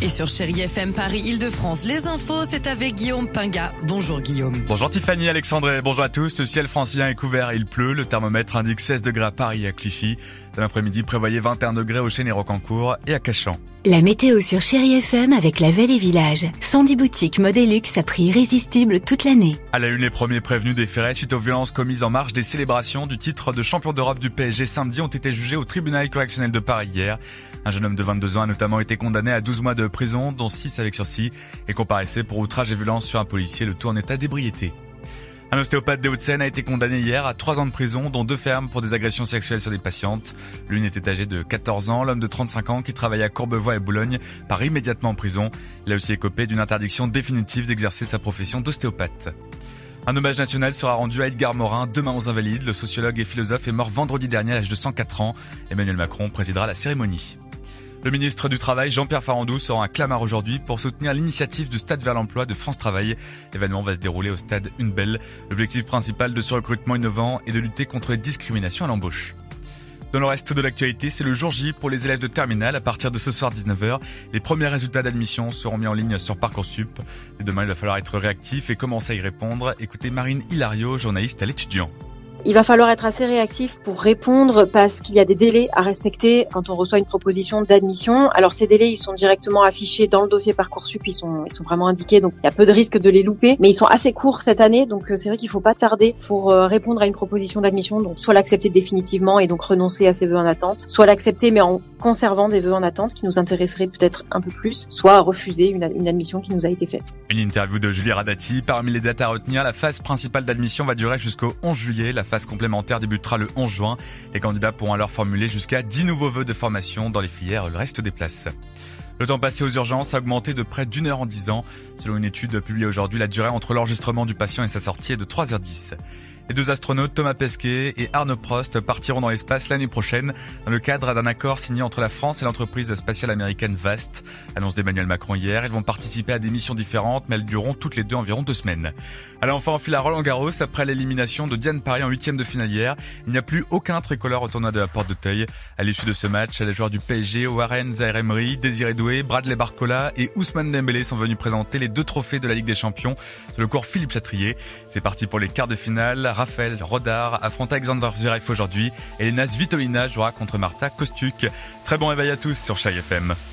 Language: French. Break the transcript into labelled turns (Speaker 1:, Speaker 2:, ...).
Speaker 1: Et sur Chérie FM Paris Île-de-France, les infos, c'est avec Guillaume Pinga. Bonjour Guillaume.
Speaker 2: Bonjour Tiffany, Alexandre, bonjour à tous. Le ciel francilien est couvert et il pleut. Le thermomètre indique 16 degrés à Paris et à Clichy. Dans l'après-midi, prévoyez 21 degrés au Chêne-et-Rocancourt et à Cachan.
Speaker 3: La météo sur Chérie FM avec la Vallée Village. 110 boutiques Modélux à prix irrésistible toute l'année.
Speaker 2: À la une, les premiers prévenus des ferrets suite aux violences commises en marge des célébrations du titre de champion d'Europe du PSG samedi ont été jugés au tribunal correctionnel de Paris hier. Un jeune homme de 22 ans a notamment été condamné à 12 mois de prison, dont 6 avec sursis, et comparaissait pour outrage et violence sur un policier, le tout en état d'ébriété. Un ostéopathe des Hauts-de-Seine a été condamné hier à 3 ans de prison, dont 2 fermes pour des agressions sexuelles sur des patientes. L'une était âgée de 14 ans, l'homme de 35 ans qui travaillait à Courbevoie et Boulogne part immédiatement en prison. Il a aussi écopé d'une interdiction définitive d'exercer sa profession d'ostéopathe. Un hommage national sera rendu à Edgar Morin, demain aux Invalides. Le sociologue et philosophe est mort vendredi dernier à l'âge de 104 ans. Emmanuel Macron présidera la cérémonie. Le ministre du Travail, Jean-Pierre Farandou, sera à Clamart aujourd'hui pour soutenir l'initiative du Stade vers l'emploi de France Travail. L'événement va se dérouler au stade Une Belle. L'objectif principal de ce recrutement innovant est de lutter contre les discriminations à l'embauche. Dans le reste de l'actualité, c'est le jour J pour les élèves de terminale. À partir de ce soir 19h, les premiers résultats d'admission seront mis en ligne sur Parcoursup. Et demain, il va falloir être réactif et commencer à y répondre. Écoutez Marine Hilario, journaliste à l'Étudiant.
Speaker 4: Il va falloir être assez réactif pour répondre parce qu'il y a des délais à respecter quand on reçoit une proposition d'admission. Alors ces délais, ils sont directement affichés dans le dossier Parcoursup, ils sont vraiment indiqués, donc il y a peu de risque de les louper. Mais ils sont assez courts cette année, donc c'est vrai qu'il faut pas tarder pour répondre à une proposition d'admission. Donc soit l'accepter définitivement et donc renoncer à ses vœux en attente, soit l'accepter mais en conservant des vœux en attente qui nous intéresseraient peut-être un peu plus, soit refuser une admission qui nous a été faite.
Speaker 2: Une interview de Julie Radati. Parmi les dates à retenir, la phase principale d'admission va durer jusqu'au 11 juillet. La phase complémentaire débutera le 11 juin. Les candidats pourront alors formuler jusqu'à 10 nouveaux vœux de formation dans les filières le reste des places. Le temps passé aux urgences a augmenté de près d'1 heure en 10 ans. Selon une étude publiée aujourd'hui, la durée entre l'enregistrement du patient et sa sortie est de 3h10. Les 2 astronautes Thomas Pesquet et Arne Prost partiront dans l'espace l'année prochaine dans le cadre d'un accord signé entre la France et l'entreprise spatiale américaine VAST. Annonce d'Emmanuel Macron hier. Ils vont participer à des missions différentes, mais elles dureront toutes les deux environ 2 semaines. Allez, enfin, on file à Roland-Garros. Après l'élimination de Diane Paris en 8e de finale hier, il n'y a plus aucun tricolore au tournoi de la Porte d'Auteuil. À l'issue de ce match, les joueurs du PSG, Warren Zaïre-Emery, Désiré Doué, Bradley Barcola et Ousmane Dembélé sont venus présenter les 2 trophées de la Ligue des Champions sur le cours Philippe Chatrier. C'est parti pour les quarts de finale. Raphaël Rodard affronte Alexander Zverev aujourd'hui et Elena Svitolina jouera contre Marta Kostyuk. Très bon réveil à tous sur Chérie FM.